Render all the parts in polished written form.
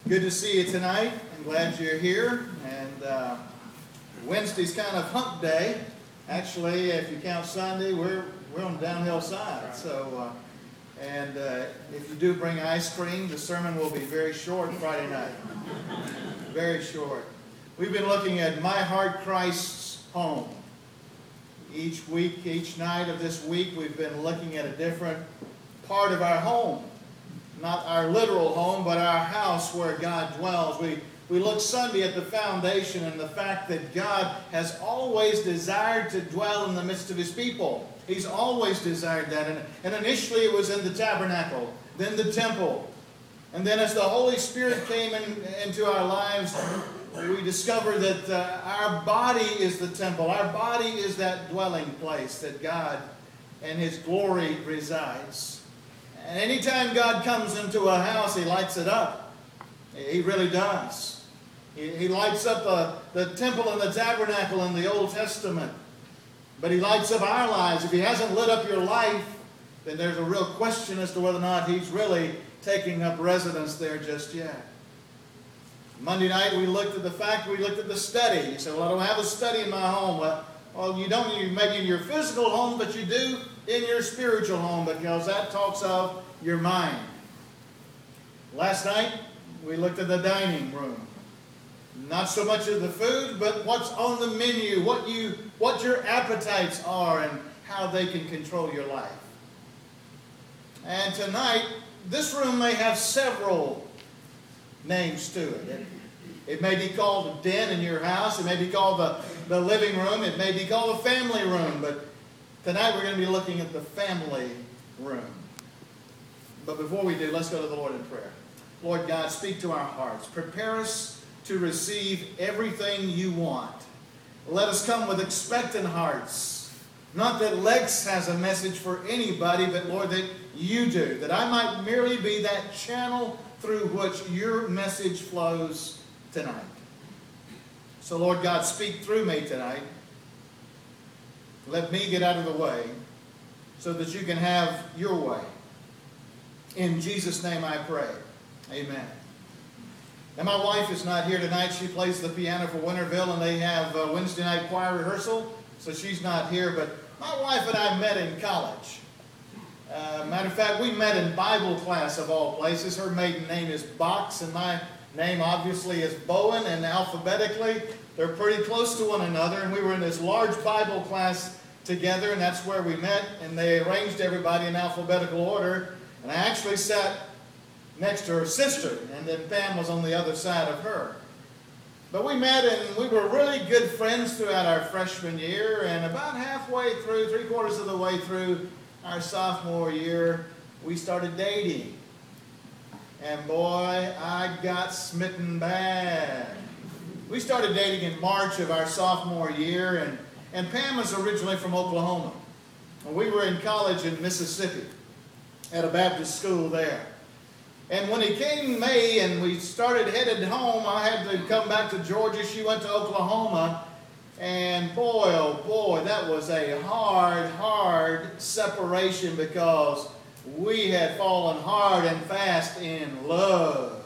Good to see you tonight. I'm glad you're here. And Wednesday's kind of hump day. Actually, if you count Sunday, we're on the downhill side. So, if you do bring ice cream, the sermon will be very short Friday night. Very short. We've been looking at My Heart, Christ's Home. Each week, each night of this week, we've been looking at a different part of our home. Not our literal home, but our house where God dwells. We looked Sunday at the foundation and the fact that God has always desired to dwell in the midst of His people. He's always desired that. And initially it was in the tabernacle, then the temple. And then as the Holy Spirit came into our lives, we discovered that our body is the temple. Our body is that dwelling place that God and His glory resides. And anytime God comes into a house, He lights it up. He really does. He lights up the temple and the tabernacle in the Old Testament. But He lights up our lives. If He hasn't lit up your life, then there's a real question as to whether or not He's really taking up residence there just yet. Monday night we looked at the study. You said, well, I don't have a study in my home. Well, you don't maybe in your physical home, but you do in your spiritual home, because that talks of your mind. Last night, we looked at the dining room. Not so much of the food, but what's on the menu, what your appetites are, and how they can control your life. And tonight, this room may have several names to it. It may be called a den in your house. It may be called the living room. It may be called a family room. But tonight we're going to be looking at the family room. But before we do, let's go to the Lord in prayer. Lord God, speak to our hearts. Prepare us to receive everything You want. Let us come with expectant hearts. Not that Lex has a message for anybody, but Lord, that You do. That I might merely be that channel through which Your message flows tonight. So Lord God, speak through me tonight. Let me get out of the way so that You can have Your way. In Jesus' name I pray. Amen. Now my wife is not here tonight. She plays the piano for Winterville, and they have Wednesday night choir rehearsal, so she's not here. But my wife and I met in college. Matter of fact, we met in Bible class of all places. Her maiden name is Box, and my name obviously is Bowen, and alphabetically they're pretty close to one another. And we were in this large Bible class together, and that's where we met. And they arranged everybody in alphabetical order. And I actually sat next to her sister, and then Pam was on the other side of her. But we met, and we were really good friends throughout our freshman year. And about halfway through, 3/4 of the way through our sophomore year, we started dating. And boy, I got smitten bad. We started dating in March of our sophomore year, and Pam was originally from Oklahoma. And we were in college in Mississippi at a Baptist school there. And when it came May and we started headed home, I had to come back to Georgia. She went to Oklahoma. And boy, oh boy, that was a hard separation, because we had fallen hard and fast in love.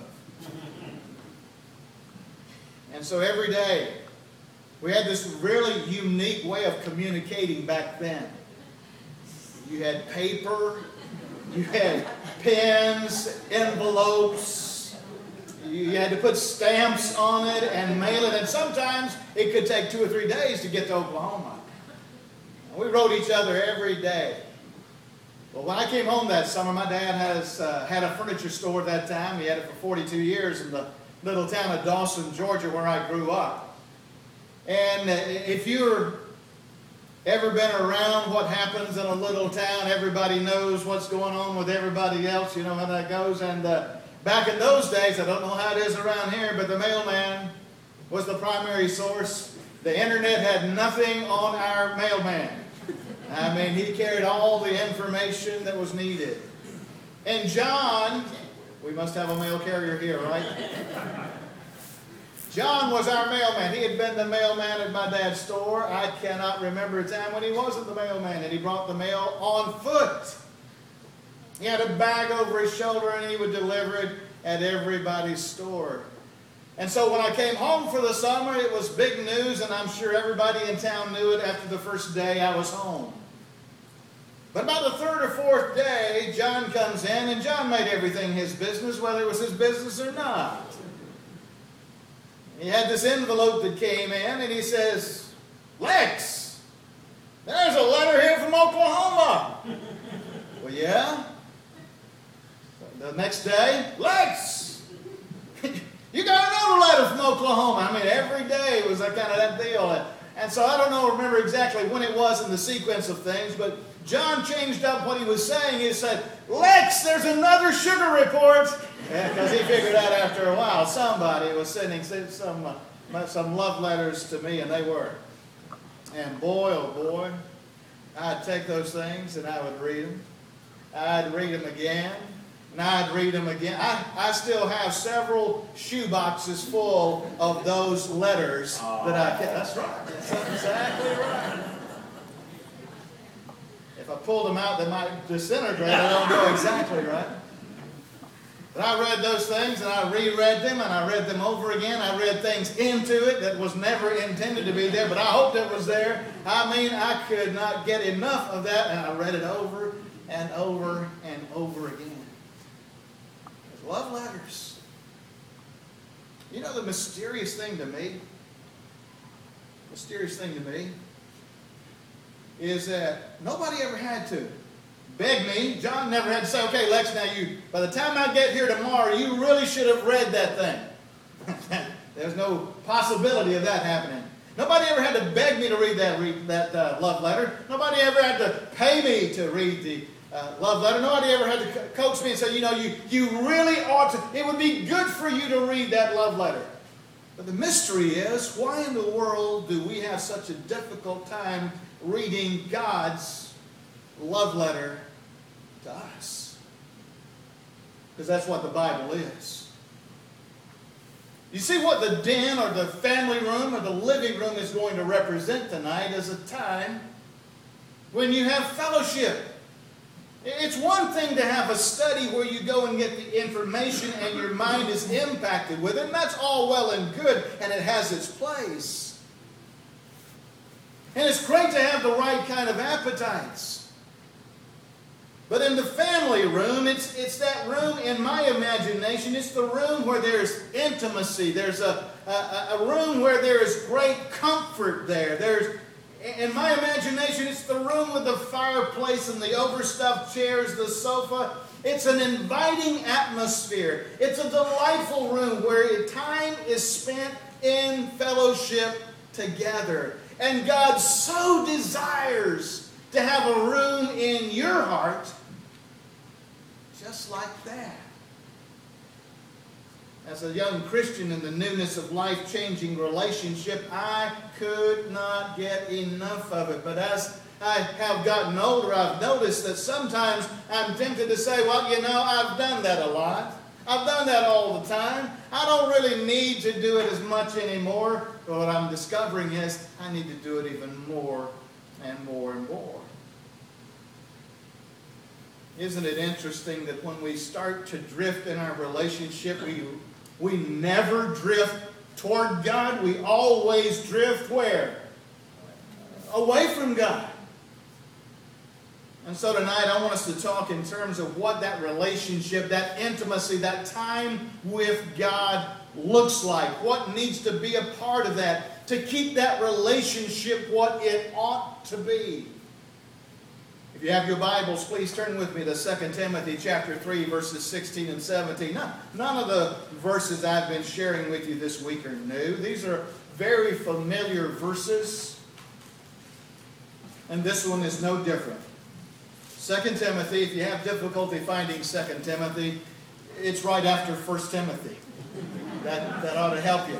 And so every day, we had this really unique way of communicating back then. You had paper, you had pens, envelopes, you had to put stamps on it and mail it, and sometimes it could take 2 or 3 days to get to Oklahoma. And we wrote each other every day. Well, when I came home that summer, my dad had a furniture store at that time. He had it for 42 years in the little town of Dawson, Georgia, where I grew up. And if you're ever been around what happens in a little town, everybody knows what's going on with everybody else. You know how that goes. And back in those days, I don't know how it is around here, but the mailman was the primary source. The internet had nothing on our mailman. I mean, he carried all the information that was needed. And John, we must have a mail carrier here, right? John was our mailman. He had been the mailman at my dad's store. I cannot remember a time when he wasn't the mailman, and he brought the mail on foot. He had a bag over his shoulder, and he would deliver it. at everybody's store. And so when I came home for the summer, it was big news, and I'm sure everybody in town knew it after the first day I was home. But about the third or fourth day, John comes in, and John made everything his business, whether it was his business or not. He had this envelope that came in, and he says, "Lex, there's a letter here from Oklahoma." Well, yeah. The next day, "Lex, you got another letter from Oklahoma." I mean, every day was that kind of that deal. And so I don't remember exactly when it was in the sequence of things, but John changed up what he was saying. He said, "Lex, there's another sugar report." Because he figured out after a while somebody was sending some love letters to me, and they were. And boy, oh boy, I'd take those things and I would read them. I'd read them again, and I'd read them again. I still have several shoe boxes full of those letters that I kept. That's right. That's exactly right. If I pulled them out, they might disintegrate. I don't know exactly right. But I read those things, and I reread them, and I read them over again. I read things into it that was never intended to be there, but I hoped it was there. I mean, I could not get enough of that, and I read it over and over and over again. Love letters. You know the mysterious thing to me is that nobody ever had to beg me. John never had to say, "Okay, Lex, now by the time I get here tomorrow, you really should have read that thing." There's no possibility of that happening. Nobody ever had to beg me to read that love letter. Nobody ever had to pay me to read the love letter. Nobody ever had to coax me and say, you really ought to, it would be good for you to read that love letter. But the mystery is, why in the world do we have such a difficult time reading God's love letter to us? Because that's what the Bible is. You see, what the den or the family room or the living room is going to represent tonight is a time when you have fellowship. It's one thing to have a study where you go and get the information and your mind is impacted with it, and that's all well and good, and it has its place. And it's great to have the right kind of appetites. But in the family room, it's that room in my imagination, it's the room where there's intimacy. There's a room where there is great comfort there. In my imagination, it's the room with the fireplace and the overstuffed chairs, the sofa. It's an inviting atmosphere. It's a delightful room where time is spent in fellowship together. And God so desires to have a room in your heart just like that. As a young Christian in the newness of life-changing relationship, I could not get enough of it. But as I have gotten older, I've noticed that sometimes I'm tempted to say, well, I've done that a lot. I've done that all the time. I don't really need to do it as much anymore. But what I'm discovering is I need to do it even more and more and more. Isn't it interesting that when we start to drift in our relationship, we never drift toward God. We always drift where? Away from God. And so tonight I want us to talk in terms of what that relationship, that intimacy, that time with God looks like. What needs to be a part of that to keep that relationship what it ought to be. If you have your Bibles, please turn with me to 2 Timothy chapter 3, verses 16 and 17. None of the verses I've been sharing with you this week are new. These are very familiar verses. And this one is no different. 2 Timothy, if you have difficulty finding 2 Timothy, it's right after 1 Timothy. That ought to help you.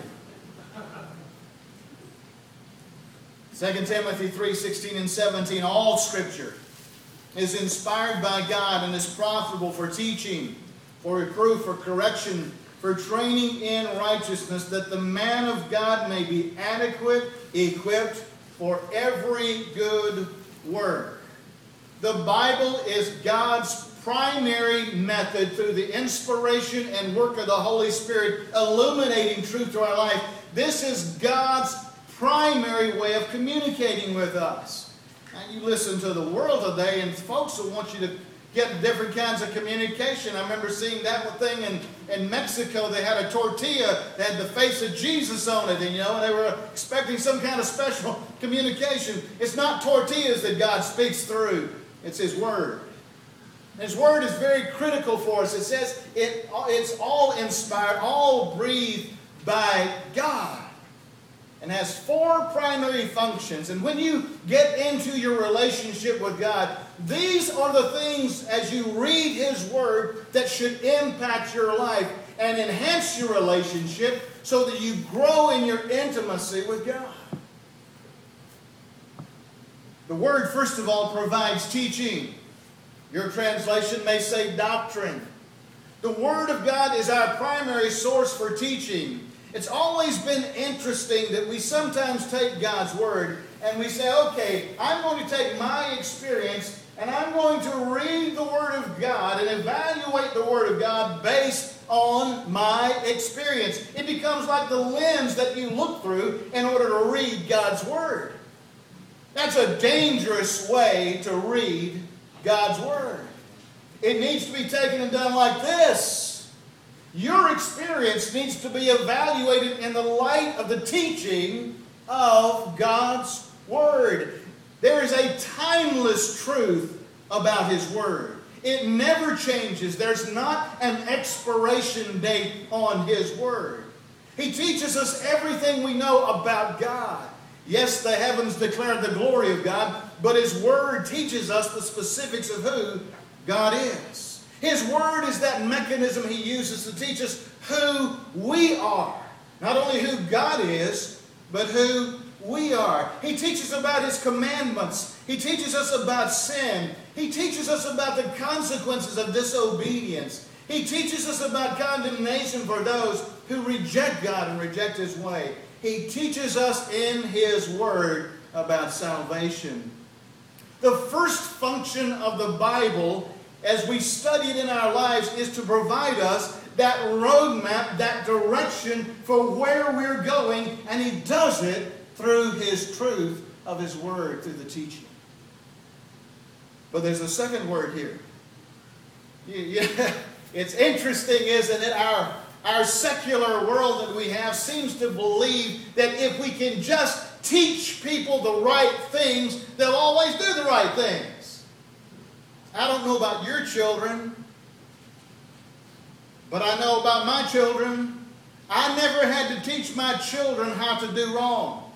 2 Timothy 3, 16 and 17, all Scripture is inspired by God and is profitable for teaching, for reproof, for correction, for training in righteousness, that the man of God may be adequate, equipped for every good work. The Bible is God's primary method through the inspiration and work of the Holy Spirit illuminating truth to our life. This is God's primary way of communicating with us. Now you listen to the world today and folks will want you to get different kinds of communication. I remember seeing that thing in Mexico. They had a tortilla that had the face of Jesus on it, and they were expecting some kind of special communication. It's not tortillas that God speaks through. It's His Word. His Word is very critical for us. It says it's all inspired, all breathed by God, and has 4 primary functions. And when you get into your relationship with God, these are the things as you read His Word that should impact your life and enhance your relationship so that you grow in your intimacy with God. The Word, first of all, provides teaching. Your translation may say doctrine. The Word of God is our primary source for teaching. It's always been interesting that we sometimes take God's Word and we say, okay, I'm going to take my experience and I'm going to read the Word of God and evaluate the Word of God based on my experience. It becomes like the lens that you look through in order to read God's Word. That's a dangerous way to read God's Word. It needs to be taken and done like this. Your experience needs to be evaluated in the light of the teaching of God's Word. There is a timeless truth about His Word. It never changes. There's not an expiration date on His Word. He teaches us everything we know about God. Yes, the heavens declare the glory of God, but His Word teaches us the specifics of who God is. His Word is that mechanism He uses to teach us who we are. Not only who God is, but who we are. He teaches about His commandments. He teaches us about sin. He teaches us about the consequences of disobedience. He teaches us about condemnation for those who reject God and reject His way. He teaches us in His Word about salvation. The first function of the Bible, as we study it in our lives, is to provide us that roadmap, that direction for where we're going, and He does it through His truth of His Word, through the teaching. But there's a second word here. It's interesting, isn't it? Our secular world that we have seems to believe that if we can just teach people the right things, they'll always do the right things. I don't know about your children, but I know about my children. I never had to teach my children how to do wrong.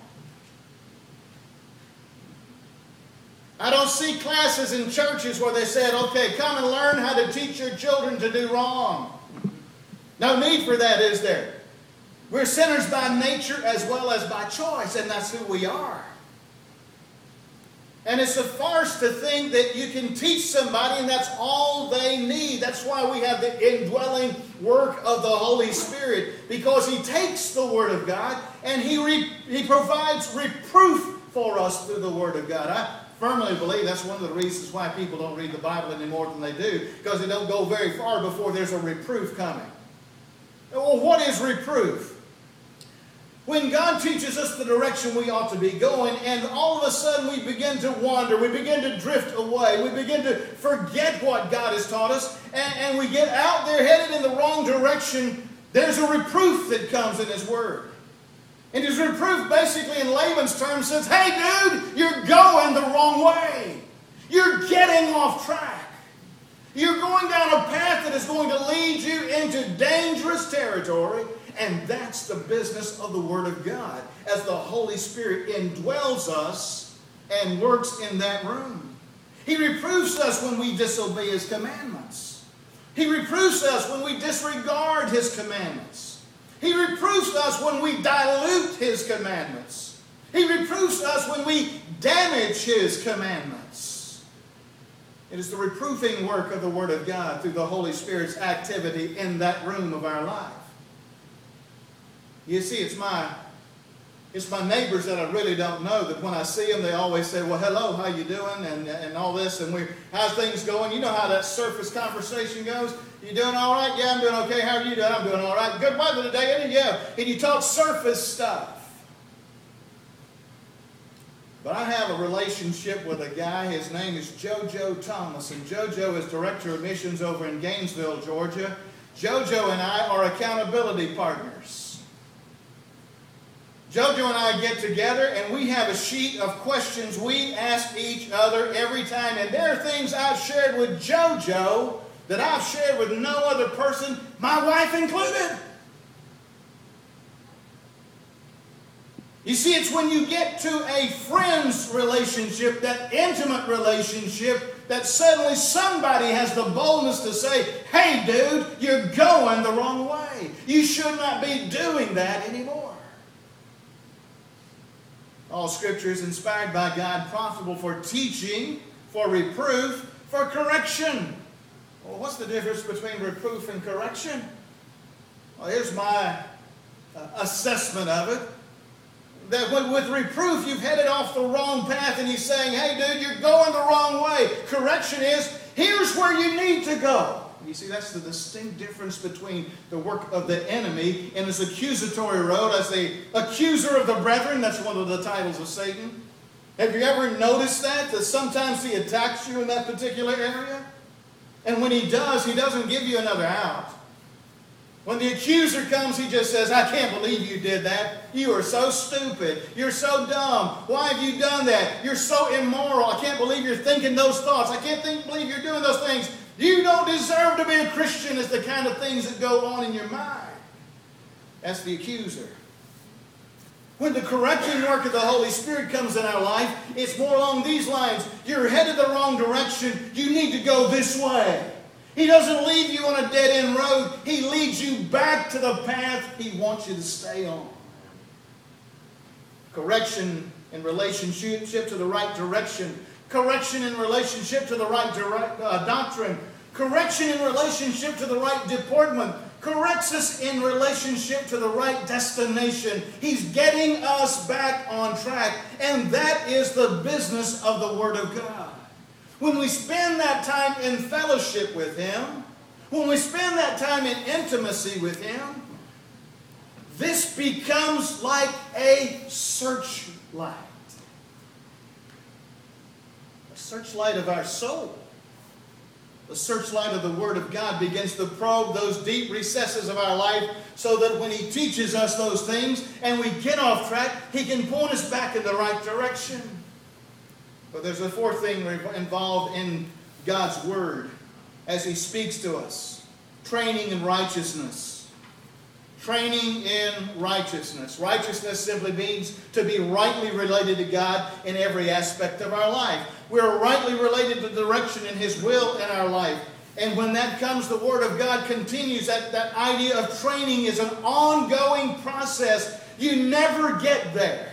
I don't see classes in churches where they said, okay, come and learn how to teach your children to do wrong. No need for that, is there? We're sinners by nature as well as by choice, and that's who we are. And it's a farce to think that you can teach somebody and that's all they need. That's why we have the indwelling work of the Holy Spirit, because He takes the Word of God and He provides reproof for us through the Word of God. I firmly believe that's one of the reasons why people don't read the Bible any more than they do, because they don't go very far before there's a reproof coming. Well, what is reproof? When God teaches us the direction we ought to be going, and all of a sudden we begin to wander, we begin to drift away, we begin to forget what God has taught us, and we get out there headed in the wrong direction, there's a reproof that comes in His Word. And His reproof basically in layman's terms says, hey dude, you're going the wrong way. You're getting off track. You're going down a path that is going to lead you into dangerous territory. And that's the business of the Word of God, as the Holy Spirit indwells us and works in that room. He reproves us when we disobey His commandments. He reproves us when we disregard His commandments. He reproves us when we dilute His commandments. He reproves us when we damage His commandments. It is the reproofing work of the Word of God through the Holy Spirit's activity in that room of our life. You see, it's It's my neighbors that I really don't know that when I see them, they always say, well, hello, how you doing? And all this, and how's things going? You know how that surface conversation goes. You doing all right? Yeah, I'm doing okay. How are you doing? I'm doing all right. Good weather today, isn't it? Yeah. And you talk surface stuff. But I have a relationship with a guy. His name is JoJo Thomas. And JoJo is Director of Missions over in Gainesville, Georgia. JoJo and I are accountability partners. JoJo and I get together and we have a sheet of questions we ask each other every time. And there are things I've shared with JoJo that I've shared with no other person, my wife included. You see, it's when you get to a friend's relationship, that intimate relationship, that suddenly somebody has the boldness to say, hey dude, you're going the wrong way. You should not be doing that anymore. All Scripture is inspired by God, profitable for teaching, for reproof, for correction. Well, what's the difference between reproof and correction? Well, here's my assessment of it. That with reproof, you've headed off the wrong path, and he's saying, hey, dude, you're going the wrong way. Correction is, here's where you need to go. You see, that's the distinct difference between the work of the enemy in his accusatory road as the accuser of the brethren. That's one of the titles of Satan. Have you ever noticed that sometimes he attacks you in that particular area? And when he does, he doesn't give you another out. When the accuser comes, he just says, I can't believe you did that. You are so stupid. You're so dumb. Why have you done that? You're so immoral. I can't believe you're thinking those thoughts. I can't believe you're doing those things. You don't deserve to be a Christian is the kind of things that go on in your mind. That's the accuser. When the correcting work of the Holy Spirit comes in our life, it's more along these lines. You're headed the wrong direction. You need to go this way. He doesn't leave you on a dead-end road. He leads you back to the path He wants you to stay on. Correction in relationship to the right direction. Correction in relationship to the right doctrine. Correction in relationship to the right deportment. Corrects us in relationship to the right destination. He's getting us back on track. And that is the business of the Word of God. When we spend that time in fellowship with Him, when we spend that time in intimacy with Him, this becomes like a searchlight. A searchlight of our soul. The searchlight of the Word of God begins to probe those deep recesses of our life so that when He teaches us those things and we get off track, He can point us back in the right direction. But there's a fourth thing involved in God's Word as He speaks to us. Training in righteousness. Training in righteousness. Righteousness simply means to be rightly related to God in every aspect of our life. We're rightly related to direction in His will in our life. And when that comes, the Word of God continues. That idea of training is an ongoing process. You never get there.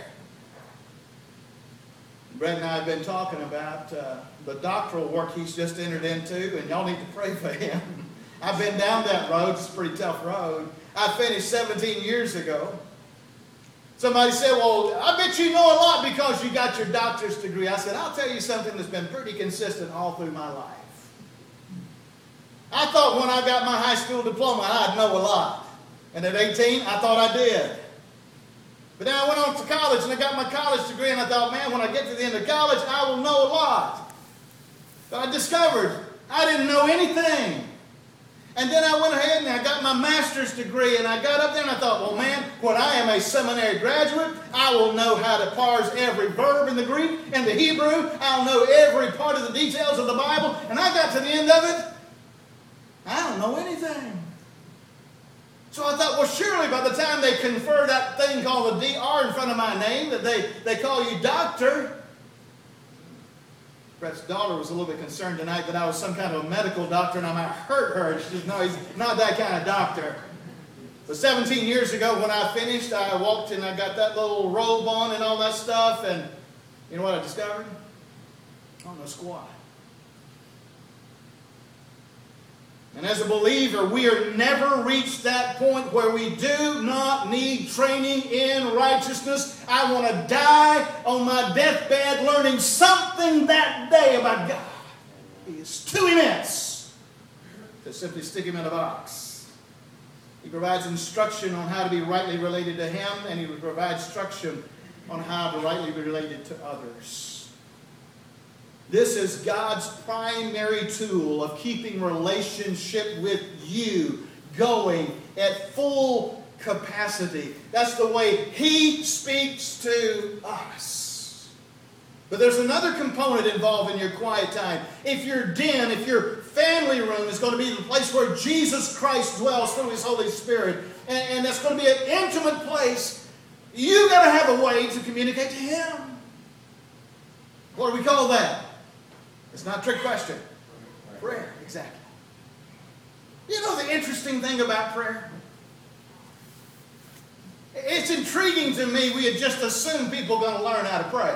Brett and I have been talking about the doctoral work he's just entered into, and y'all need to pray for him. I've been down that road. It's a pretty tough road. I finished 17 years ago. Somebody said, well, I bet you know a lot because you got your doctor's degree. I said, I'll tell you something that's been pretty consistent all through my life. I thought when I got my high school diploma, I'd know a lot. And at 18, I thought I did. But then I went on to college and I got my college degree and I thought, man, when I get to the end of college, I will know a lot. But I discovered I didn't know anything. And then I went ahead and I got my master's degree and I got up there and I thought, well, man, when I am a seminary graduate, I will know how to parse every verb in the Greek and the Hebrew. I'll know every part of the details of the Bible. And I got to the end of it, I don't know anything. So I thought, well, surely by the time they confer that thing called the DR in front of my name, that they call you doctor. Brett's daughter was a little bit concerned tonight that I was some kind of a medical doctor and I might hurt her. She said, no, he's not that kind of doctor. But 17 years ago when I finished, I walked and I got that little robe on and all that stuff. And you know what I discovered? I don't know squat. And as a believer, we are never reached that point where we do not need training in righteousness. I want to die on my deathbed learning something that day about God. He is too immense to simply stick him in a box. He provides instruction on how to be rightly related to him, and he provides instruction on how to rightly be related to others. This is God's primary tool of keeping relationship with you going at full capacity. That's the way He speaks to us. But there's another component involved in your quiet time. If your den, if your family room is going to be the place where Jesus Christ dwells through His Holy Spirit, and that's going to be an intimate place, you've got to have a way to communicate to Him. What do we call that? It's not a trick question. Prayer, exactly. You know the interesting thing about prayer? It's intriguing to me. We had just assumed people are going to learn how to pray.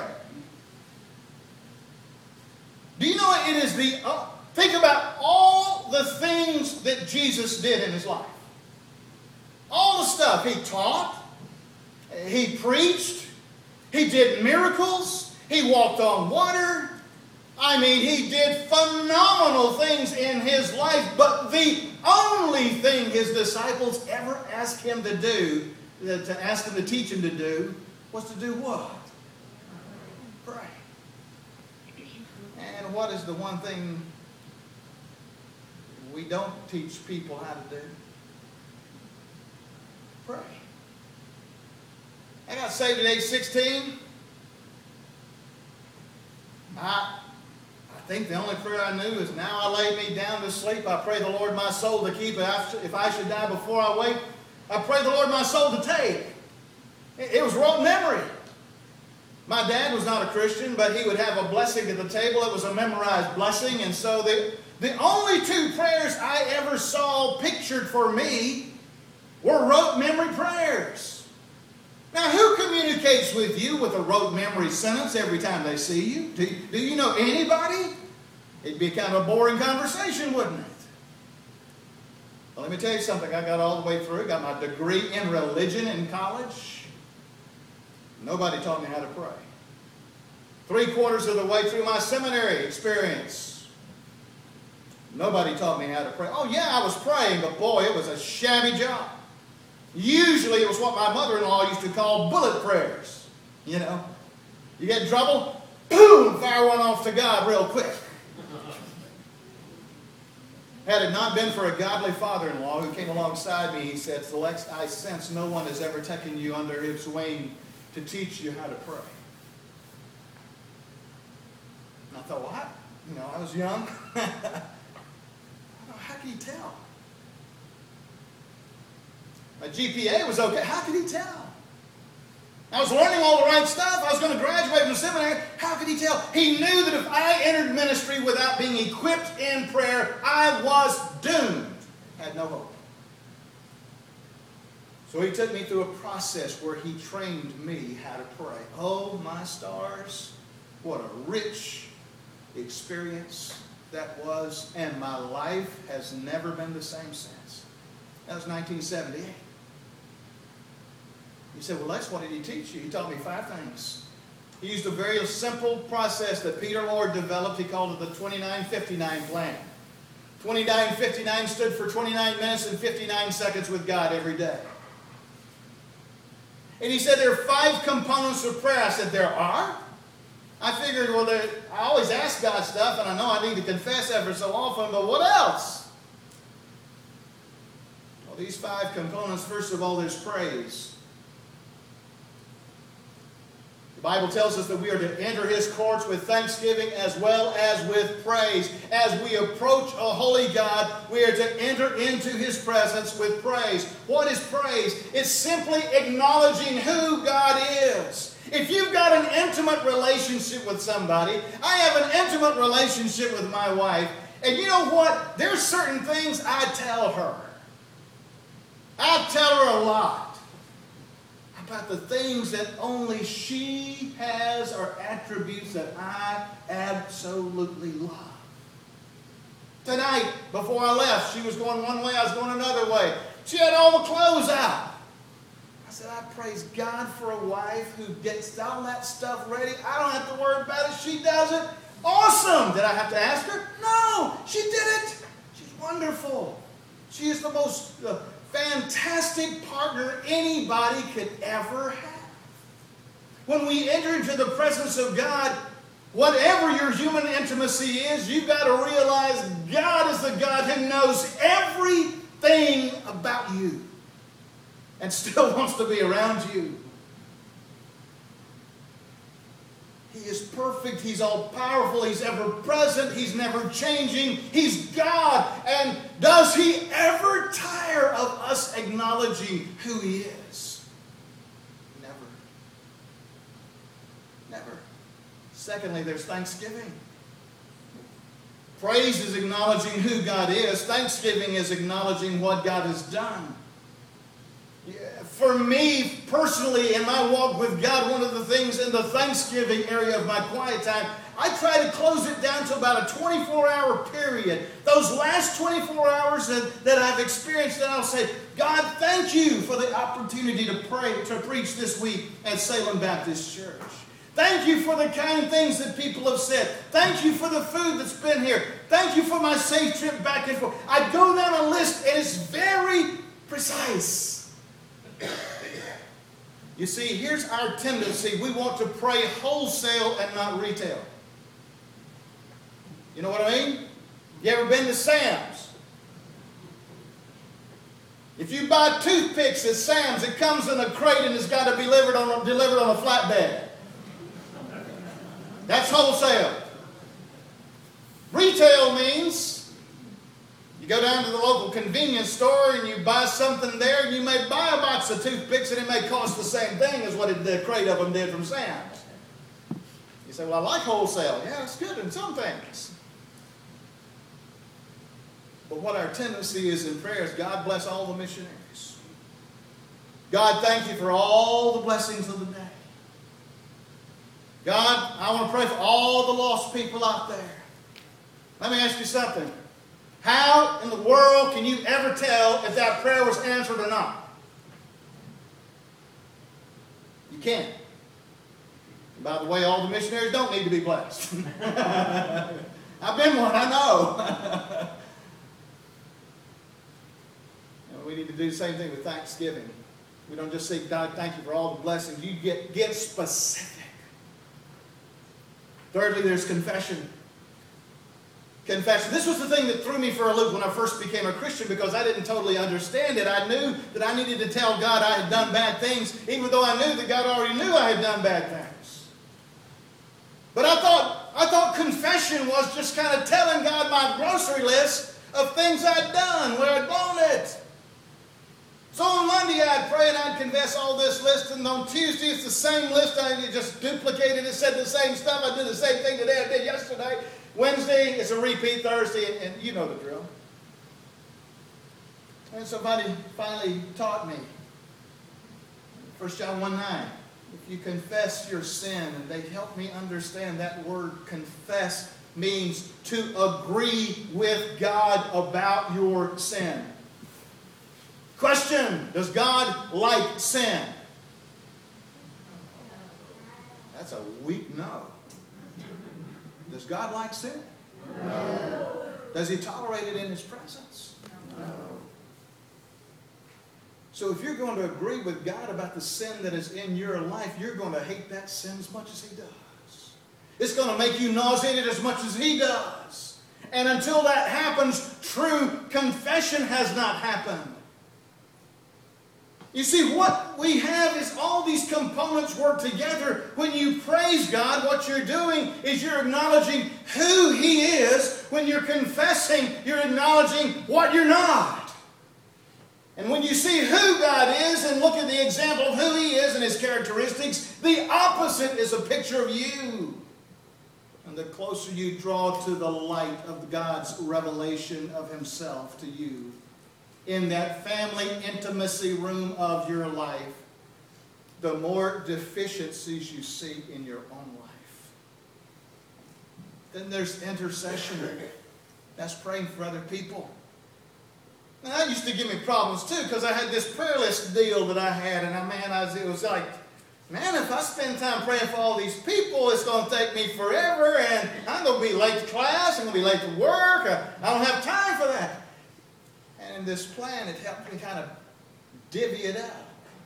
Do you know it is the... think about all the things that Jesus did in His life. All the stuff. He taught. He preached. He did miracles. He walked on water. I mean, He did phenomenal things in His life, but the only thing His disciples ever asked Him to do, to ask Him to teach Him to do, was to do what? Pray. And what is the one thing we don't teach people how to do? Pray. I got saved at age 16. I think the only prayer I knew is, now I lay me down to sleep. I pray the Lord my soul to keep. If I should die before I wake, I pray the Lord my soul to take. It was rote memory. My dad was not a Christian, but he would have a blessing at the table. It was a memorized blessing. And so the only two prayers I ever saw pictured for me were rote memory prayers. Now, who communicates with you with a rote memory sentence every time they see you? Do you know anybody? It'd be kind of a boring conversation, wouldn't it? Well, let me tell you something. I got all the way through. Got my degree in religion in college. Nobody taught me how to pray. 3/4 of the way through my seminary experience, nobody taught me how to pray. Oh, yeah, I was praying, but boy, it was a shabby job. Usually it was what my mother-in-law used to call bullet prayers. You know, you get in trouble, boom, fire one off to God real quick. Had it not been for a godly father-in-law who came alongside me, he said, "Select, I sense no one has ever taken you under his wing to teach you how to pray." And I thought, well, I was young. How can you tell? My GPA was okay. How could he tell? I was learning all the right stuff. I was going to graduate from the seminary. How could he tell? He knew that if I entered ministry without being equipped in prayer, I was doomed. Had no hope. So he took me through a process where he trained me how to pray. Oh, my stars, what a rich experience that was. And my life has never been the same since. That was 1978. You said, well, that's what did he teach you? He taught me 5 things. He used a very simple process that Peter Lord developed. He called it the 29-59 plan. 29-59 stood for 29 minutes and 59 seconds with God every day. And he said there are 5 components of prayer. I said, there are? I figured, well, I always ask God stuff, and I know I need to confess ever so often, but what else? Well, these 5 components, first of all, there's praise. The Bible tells us that we are to enter His courts with thanksgiving as well as with praise. As we approach a holy God, we are to enter into His presence with praise. What is praise? It's simply acknowledging who God is. If you've got an intimate relationship with somebody, I have an intimate relationship with my wife, and you know what? There's certain things I tell her. I tell her a lot about the things that only she has or attributes that I absolutely love. Tonight, before I left, she was going one way, I was going another way. She had all the clothes out. I said, I praise God for a wife who gets all that stuff ready. I don't have to worry about it. She does it. Awesome. Did I have to ask her? No, she did it. She's wonderful. She is the most fantastic partner anybody could ever have. When we enter into the presence of God, whatever your human intimacy is, you've got to realize God is the God who knows everything about you and still wants to be around you. He is perfect. He's all-powerful. He's ever-present. He's never changing. He's God. And does He ever tire of us acknowledging who He is? Never. Never. Secondly, there's thanksgiving. Praise is acknowledging who God is. Thanksgiving is acknowledging what God has done. For me, personally, in my walk with God, one of the things in the Thanksgiving area of my quiet time, I try to close it down to about a 24-hour period. Those last 24 hours that I've experienced, and I'll say, God, thank you for the opportunity to preach this week at Salem Baptist Church. Thank you for the kind things that people have said. Thank you for the food that's been here. Thank you for my safe trip back and forth. I go down a list, and it's very precise. You see, here's our tendency. We want to pray wholesale and not retail. You know what I mean? You ever been to Sam's? If you buy toothpicks at Sam's, it comes in a crate and it's got to be delivered on a flatbed. That's wholesale. Retail means you go down to the local convenience store and you buy something there, and you may buy a box of toothpicks and it may cost the same thing as what the crate of them did from Sam's. You say, well, I like wholesale. Yeah, it's good in some things. But what our tendency is in prayer is, God bless all the missionaries. God, thank you for all the blessings of the day. God, I want to pray for all the lost people out there. Let me ask you something. How in the world can you ever tell if that prayer was answered or not? You can't. By the way, all the missionaries don't need to be blessed. I've been one, I know. We need to do the same thing with thanksgiving. We don't just say, God, thank you for all the blessings. You get specific. Thirdly, there's confession. Confession. This was the thing that threw me for a loop when I first became a Christian, because I didn't totally understand it. I knew that I needed to tell God I had done bad things, even though I knew that God already knew I had done bad things. But I thought confession was just kind of telling God my grocery list of things I'd done, where I'd blown it. So on Monday I'd pray and I'd confess all this list, and on Tuesday it's the same list. I just duplicated it, said the same stuff. I did the same thing today I did yesterday. Wednesday is a repeat, Thursday, and you know the drill. And somebody finally taught me. 1 John 1:9. If you confess your sin, and they helped me understand that word confess means to agree with God about your sin. Question, does God like sin? That's a weak no. Does God like sin? No. Does He tolerate it in His presence? No. So if you're going to agree with God about the sin that is in your life, you're going to hate that sin as much as He does. It's going to make you nauseated as much as He does. And until that happens, true confession has not happened. You see, what we have is all these components work together. When you praise God, what you're doing is you're acknowledging who He is. When you're confessing, you're acknowledging what you're not. And when you see who God is and look at the example of who He is and His characteristics, the opposite is a picture of you. And the closer you draw to the light of God's revelation of Himself to you, in that family intimacy room of your life, the more deficiencies you see in your own life. Then there's intercession. That's praying for other people. And that used to give me problems too, because I had this prayer list deal that I had, and it was like, man, if I spend time praying for all these people, it's going to take me forever, and I'm going to be late to class, I'm going to be late to work, I don't have time for that. And in this plan, it helped me kind of divvy it up.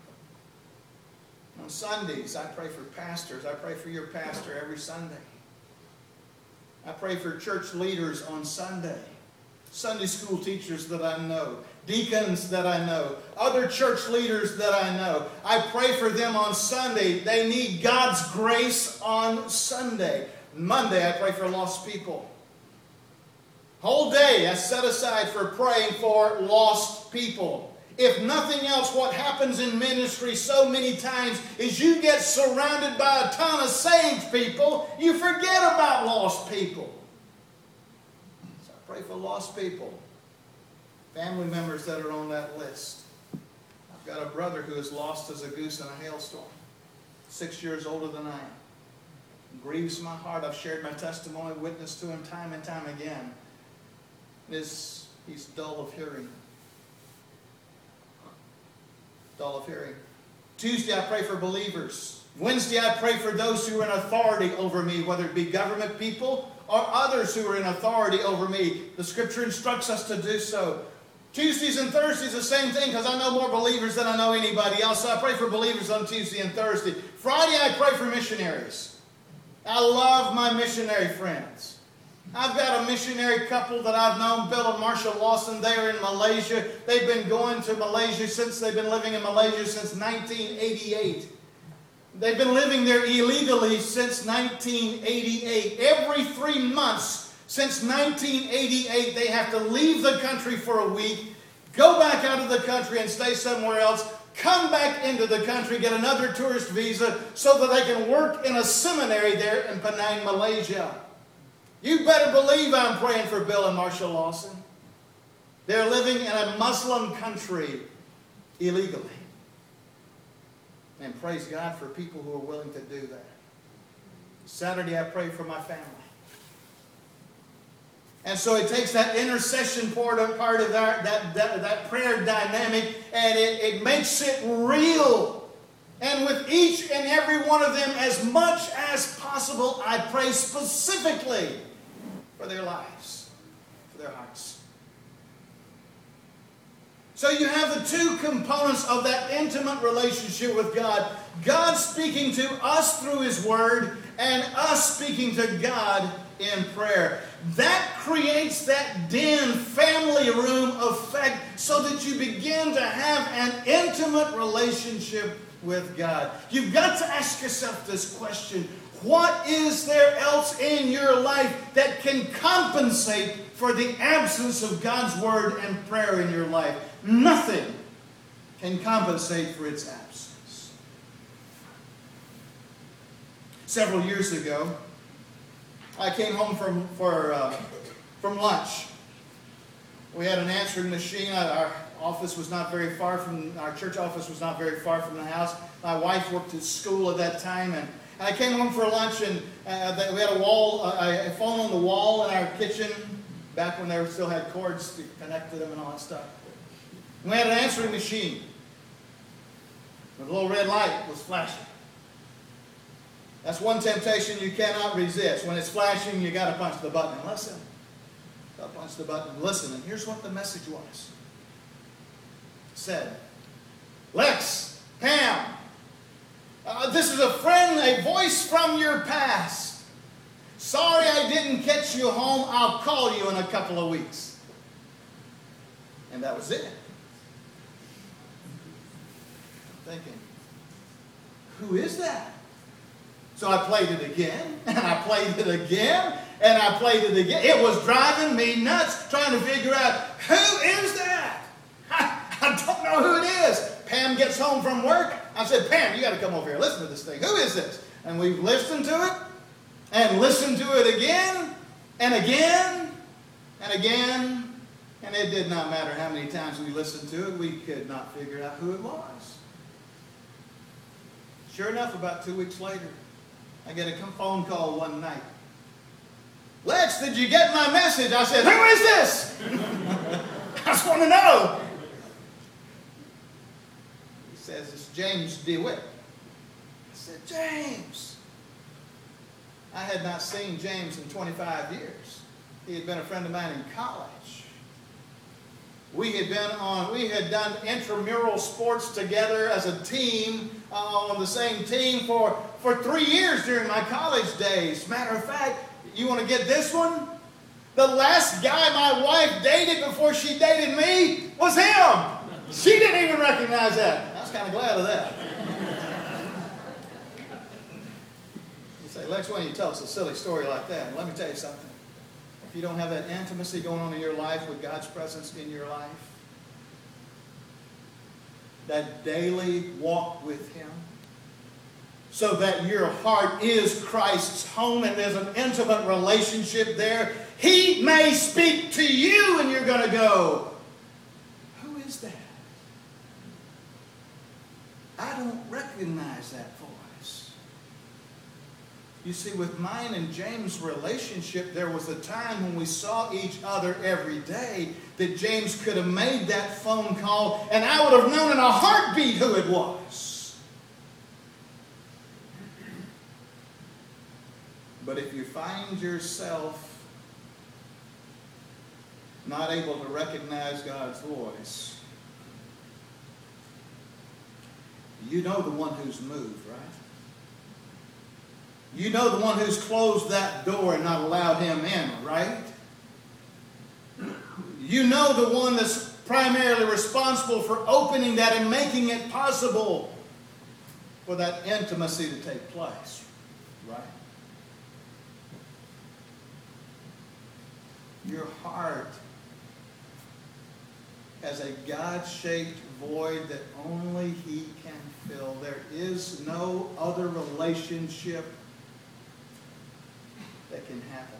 On Sundays, I pray for pastors. I pray for your pastor every Sunday. I pray for church leaders on Sunday. Sunday school teachers that I know. Deacons that I know. Other church leaders that I know. I pray for them on Sunday. They need God's grace on Sunday. Monday, I pray for lost people. Whole day I set aside for praying for lost people. If nothing else, what happens in ministry so many times is you get surrounded by a ton of saved people, you forget about lost people. So I pray for lost people, family members that are on that list. I've got a brother who is lost as a goose in a hailstorm, 6 years older than I am. It grieves my heart. I've shared my testimony, witnessed to him time and time again. He's dull of hearing. Dull of hearing. Tuesday, I pray for believers. Wednesday, I pray for those who are in authority over me, whether it be government people or others who are in authority over me. The Scripture instructs us to do so. Tuesdays and Thursdays, the same thing, because I know more believers than I know anybody else. So I pray for believers on Tuesday and Thursday. Friday, I pray for missionaries. I love my missionary friends. I've got a missionary couple that I've known, Bill and Marsha Lawson. They're in Malaysia. They've been going to Malaysia since they've been living in Malaysia since 1988. They've been living there illegally since 1988. Every 3 months since 1988, they have to leave the country for a week, go back out of the country and stay somewhere else, come back into the country, get another tourist visa so that they can work in a seminary there in Penang, Malaysia. You better believe I'm praying for Bill and Marsha Lawson. They're living in a Muslim country illegally. And praise God for people who are willing to do that. Saturday, I pray for my family. And so it takes that intercession part of that prayer dynamic, and it makes it real. And with each and every one of them, as much as possible, I pray specifically for their lives, for their hearts. So you have the two components of that intimate relationship with God. God speaking to us through His Word, and us speaking to God in prayer. That creates that den family room effect so that you begin to have an intimate relationship with God. You've got to ask yourself this question: what is there else in your life that can compensate for the absence of God's Word and prayer in your life? Nothing can compensate for its absence. Several years ago, I came home from lunch. We had an answering machine. Our office was not very far from, our church office was not very far from the house. My wife worked at school at that time, and I came home for lunch, and we had a phone on the wall in our kitchen, back when they still had cords to connect to them and all that stuff. And we had an answering machine. The little red light was flashing. That's one temptation you cannot resist. When it's flashing, you got to punch the button and listen. Got to punch the button and listen. And here's what the message was. It said, Lex, Pam, this is a friend, a voice from your past. Sorry I didn't catch you home. I'll call you in a couple of weeks. And that was it. I'm thinking, who is that? So I played it again, and I played it again, and I played it again. It was driving me nuts trying to figure out, who is that? I don't know who it is. Pam gets home from work. I said, Pam, you got to come over here. Listen to this thing. Who is this? And we listened to it, and listened to it again, and again, and again. And it did not matter how many times we listened to it. We could not figure out who it was. Sure enough, about 2 weeks later, I get a phone call one night. Lex, did you get my message? I said, who is this? I just want to know. He says, it's James DeWitt. I said, James. I had not seen James in 25 years. He had been a friend of mine in college. We had done intramural sports together as a team, on the same team for 3 years during my college days. Matter of fact, you want to get this one? The last guy my wife dated before she dated me was him. She didn't even recognize that. I was kind of glad of that. You say, Lex, why don't you tell us a silly story like that? And let me tell you something. If you don't have that intimacy going on in your life with God's presence in your life, that daily walk with Him, so that your heart is Christ's home and there's an intimate relationship there, He may speak to you and you're going to go, who is that? I don't recognize that voice. You see, with mine and James' relationship, there was a time when we saw each other every day that James could have made that phone call and I would have known in a heartbeat who it was. But if you find yourself not able to recognize God's voice, you know the one who's moved, right? You know the one who's closed that door and not allowed him in, right? You know the one that's primarily responsible for opening that and making it possible for that intimacy to take place, right? Your heart has a God-shaped void that only He can fill. There is no other relationship that can happen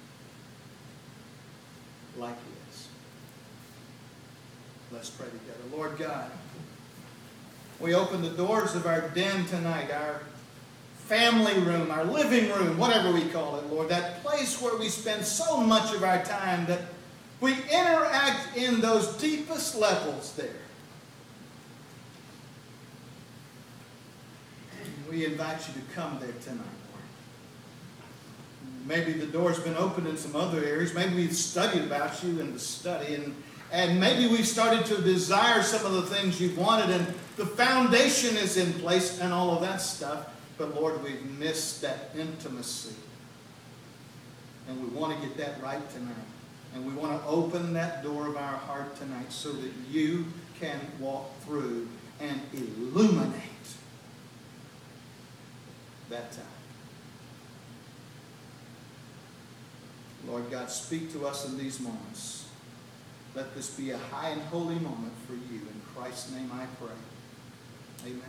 like His. Let's pray together. Lord God, we open the doors of our den tonight, our family room, our living room, whatever we call it, Lord, that place where we spend so much of our time, that we interact in those deepest levels there. We invite you to come there tonight, Lord. Maybe the door's been opened in some other areas. Maybe we've studied about you in the study, and maybe we've started to desire some of the things you've wanted, and the foundation is in place and all of that stuff. But Lord, we've missed that intimacy. And we want to get that right tonight. And we want to open that door of our heart tonight so that you can walk through and illuminate that time. Lord God, speak to us in these moments. Let this be a high and holy moment for you. In Christ's name I pray. Amen.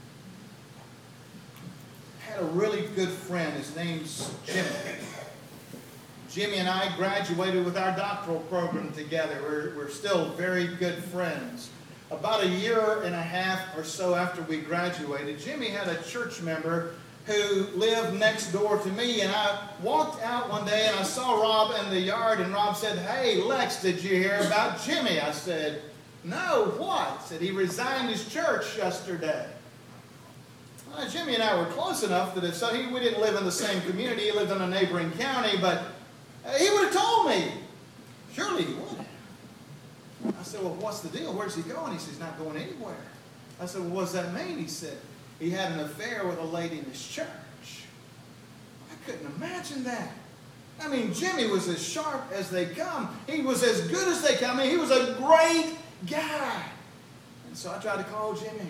I had a really good friend. His name's Jimmy. Jimmy and I graduated with our doctoral program together. We're still very good friends. About a year and a half or so after we graduated, Jimmy had a church member who lived next door to me, and I walked out one day and I saw Rob in the yard, and Rob said, "Hey, Lex, did you hear about Jimmy?" I said, "No, what?" He said, "He resigned his church yesterday." Jimmy and I were close enough that we didn't live in the same community. He lived in a neighboring county, but he would have told me. Surely he would. I said, "Well, what's the deal? Where's he going?" He said, "He's not going anywhere." I said, "Well, what does that mean?" He said, "He had an affair with a lady in his church." I couldn't imagine that. I mean, Jimmy was as sharp as they come. He was as good as they come. I mean, he was a great guy. And so I tried to call Jimmy.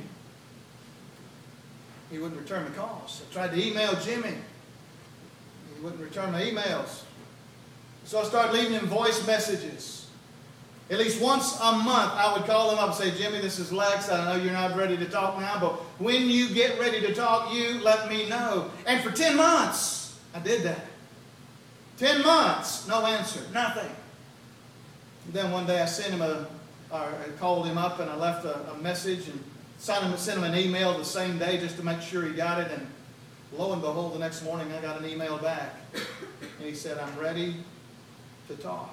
He wouldn't return the calls. I tried to email Jimmy. He wouldn't return my emails. So I started leaving him voice messages. At least once a month, I would call him up and say, "Jimmy, this is Lex. I know you're not ready to talk now, but when you get ready to talk, you let me know." And for 10 months, I did that. 10 months, no answer, nothing. And then one day I called him up and I left a message and sent him an email the same day just to make sure he got it. And Lo and behold, the next morning I got an email back. And he said, I'm ready to talk.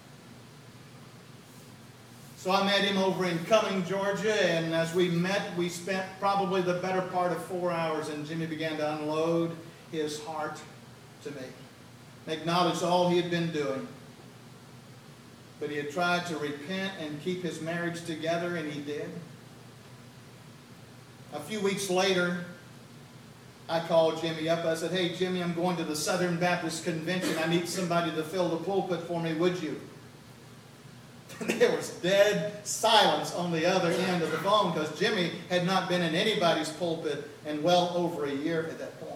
So I met him over in Cumming, Georgia, and as we met, we spent probably the better part of 4 hours, and Jimmy began to unload his heart to me. And acknowledged all he had been doing. But he had tried to repent and keep his marriage together, and he did. A few weeks later, I called Jimmy up. I said, hey, Jimmy, I'm going to the Southern Baptist Convention. I need somebody to fill the pulpit for me, would you? There was dead silence on the other end of the phone because Jimmy had not been in anybody's pulpit in well over a year at that point.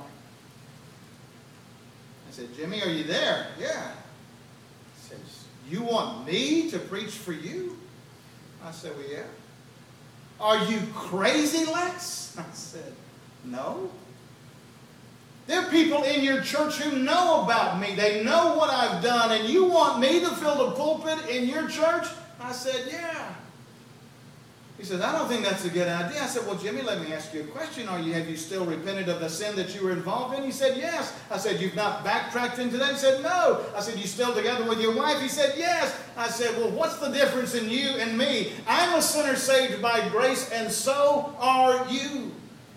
I said, Jimmy, are you there? Yeah. He says, you want me to preach for you? I said, well, yeah. Are you crazy, Lex? I said, no. There are people in your church who know about me. They know what I've done, and you want me to fill the pulpit in your church? I said, yeah. He said, I don't think that's a good idea. I said, well, Jimmy, let me ask you a question. Have you still repented of the sin that you were involved in? He said, yes. I said, you've not backtracked into that? He said, no. I said, you still together with your wife? He said, yes. I said, well, what's the difference in you and me? I'm a sinner saved by grace, and so are you.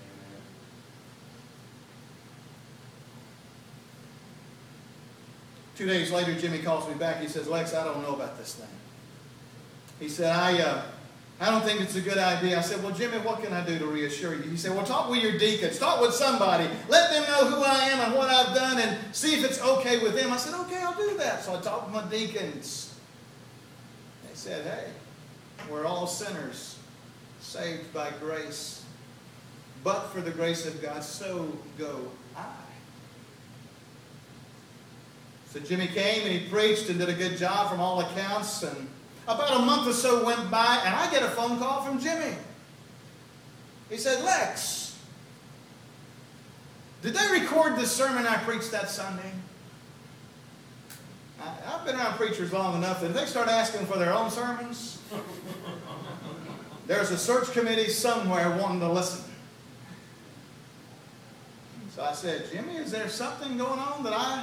2 days later, Jimmy calls me back. He says, Lex, I don't know about this thing. He said, I don't think it's a good idea. I said, well, Jimmy, what can I do to reassure you? He said, well, talk with your deacons. Talk with somebody. Let them know who I am and what I've done and see if it's okay with them. I said, okay, I'll do that. So I talked with my deacons. They said, hey, we're all sinners, saved by grace. But for the grace of God, so go I. So Jimmy came and he preached and did a good job from all accounts. And about a month or so went by and I get a phone call from Jimmy. He said, Lex, did they record the sermon I preached that Sunday? I've been around preachers long enough that if they start asking for their own sermons, there's a search committee somewhere wanting to listen. So I said, Jimmy, is there something going on that I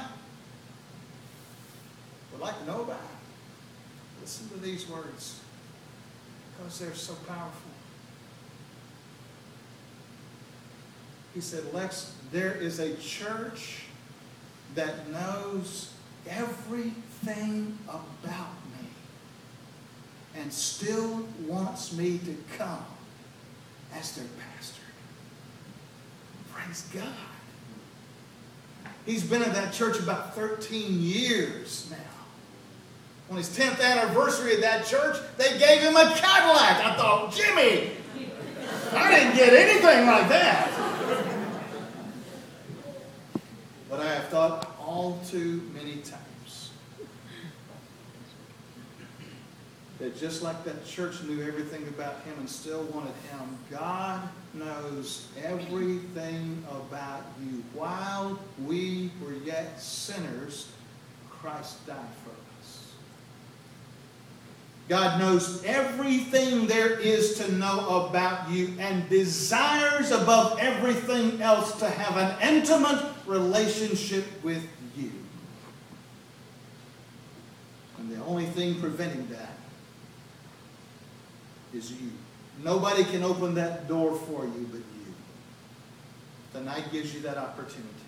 would like to know about? Listen to these words because they're so powerful. He said, Lex, there is a church that knows everything about me and still wants me to come as their pastor. Praise God. He's been at that church about 13 years now. On his 10th anniversary of that church, they gave him a Cadillac. I thought, Jimmy, I didn't get anything like that. But I have thought all too many times that just like that church knew everything about him and still wanted him, God knows everything about you. While we were yet sinners, Christ died for us. God knows everything there is to know about you and desires above everything else to have an intimate relationship with you. And the only thing preventing that is you. Nobody can open that door for you but you. Tonight gives you that opportunity.